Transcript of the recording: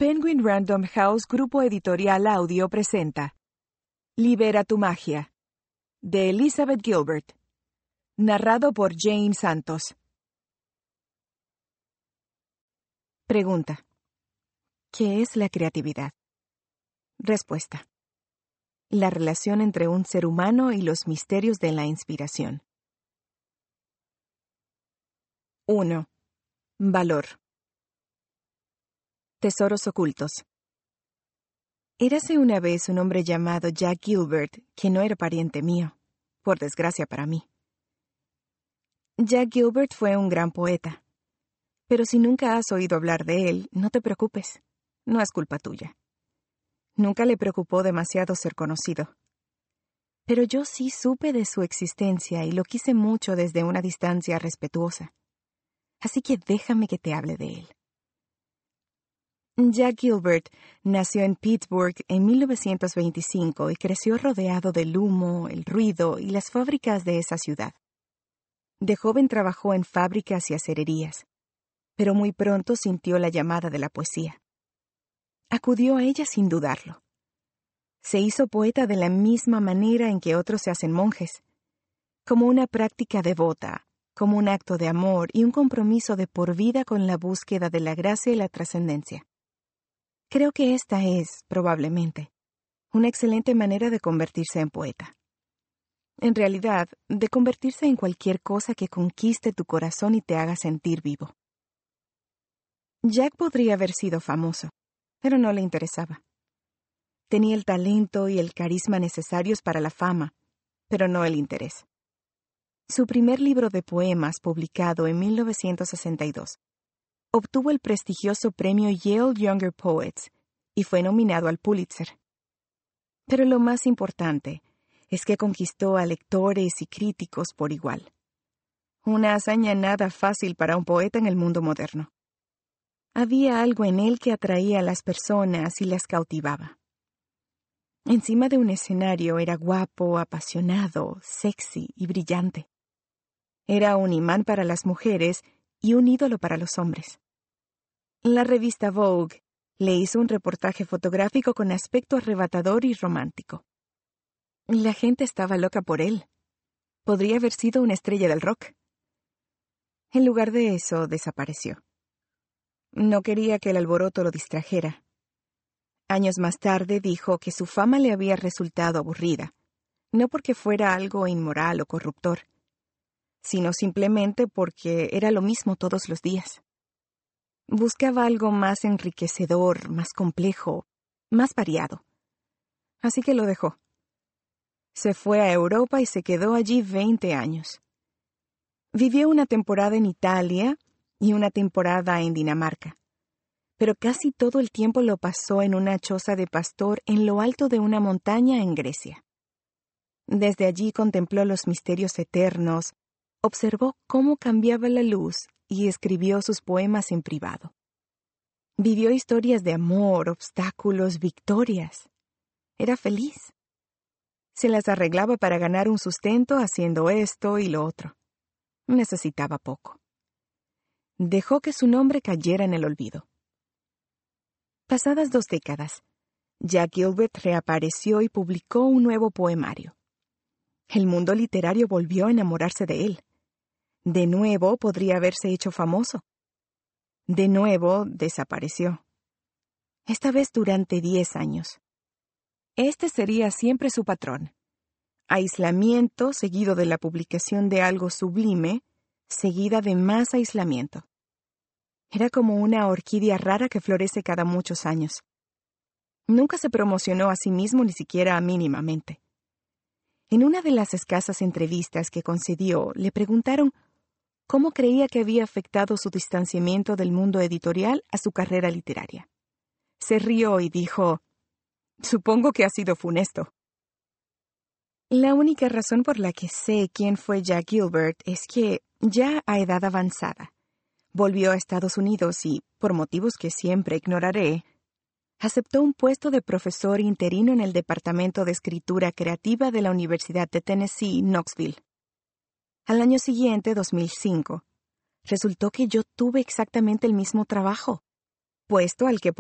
Penguin Random House Grupo Editorial Audio presenta Libera tu magia, de Elizabeth Gilbert, narrado por Jane Santos. Pregunta: ¿qué es la creatividad? Respuesta: la relación entre un ser humano y los misterios de la inspiración. 1. Valor. Tesoros ocultos. Érase una vez un hombre llamado Jack Gilbert, que no era pariente mío, por desgracia para mí. Jack Gilbert fue un gran poeta, pero si nunca has oído hablar de él, no te preocupes, no es culpa tuya. Nunca le preocupó demasiado ser conocido. Pero yo sí supe de su existencia y lo quise mucho desde una distancia respetuosa. Así que déjame que te hable de él. Jack Gilbert nació en Pittsburgh en 1925 y creció rodeado del humo, el ruido y las fábricas de esa ciudad. De joven trabajó en fábricas y acererías, pero muy pronto sintió la llamada de la poesía. Acudió a ella sin dudarlo. Se hizo poeta de la misma manera en que otros se hacen monjes, como una práctica devota, como un acto de amor y un compromiso de por vida con la búsqueda de la gracia y la trascendencia. Creo que esta es, probablemente, una excelente manera de convertirse en poeta. En realidad, de convertirse en cualquier cosa que conquiste tu corazón y te haga sentir vivo. Jack podría haber sido famoso, pero no le interesaba. Tenía el talento y el carisma necesarios para la fama, pero no el interés. Su primer libro de poemas, publicado en 1962, obtuvo el prestigioso premio Yale Younger Poets y fue nominado al Pulitzer. Pero lo más importante es que conquistó a lectores y críticos por igual. Una hazaña nada fácil para un poeta en el mundo moderno. Había algo en él que atraía a las personas y las cautivaba. Encima de un escenario era guapo, apasionado, sexy y brillante. Era un imán para las mujeres y un ídolo para los hombres. La revista Vogue le hizo un reportaje fotográfico con aspecto arrebatador y romántico. La gente estaba loca por él. Podría haber sido una estrella del rock. En lugar de eso, desapareció. No quería que el alboroto lo distrajera. Años más tarde dijo que su fama le había resultado aburrida, no porque fuera algo inmoral o corruptor, sino simplemente porque era lo mismo todos los días. Buscaba algo más enriquecedor, más complejo, más variado. Así que lo dejó. Se fue a Europa y se quedó allí 20 años. Vivió una temporada en Italia y una temporada en Dinamarca, pero casi todo el tiempo lo pasó en una choza de pastor en lo alto de una montaña en Grecia. Desde allí contempló los misterios eternos, observó cómo cambiaba la luz y escribió sus poemas en privado. Vivió historias de amor, obstáculos, victorias. Era feliz. Se las arreglaba para ganar un sustento haciendo esto y lo otro. Necesitaba poco. Dejó que su nombre cayera en el olvido. Pasadas 2 décadas, Jack Gilbert reapareció y publicó un nuevo poemario. El mundo literario volvió a enamorarse de él. De nuevo podría haberse hecho famoso. De nuevo desapareció. Esta vez durante 10 años. Este sería siempre su patrón. Aislamiento seguido de la publicación de algo sublime, seguida de más aislamiento. Era como una orquídea rara que florece cada muchos años. Nunca se promocionó a sí mismo ni siquiera mínimamente. En una de las escasas entrevistas que concedió, le preguntaron cómo creía que había afectado su distanciamiento del mundo editorial a su carrera literaria. Se rió y dijo: «Supongo que ha sido funesto». La única razón por la que sé quién fue Jack Gilbert es que, ya a edad avanzada, volvió a Estados Unidos y, por motivos que siempre ignoraré, aceptó un puesto de profesor interino en el Departamento de Escritura Creativa de la Universidad de Tennessee, Knoxville. Al año siguiente, 2005, resultó que yo tuve exactamente el mismo trabajo, puesto al que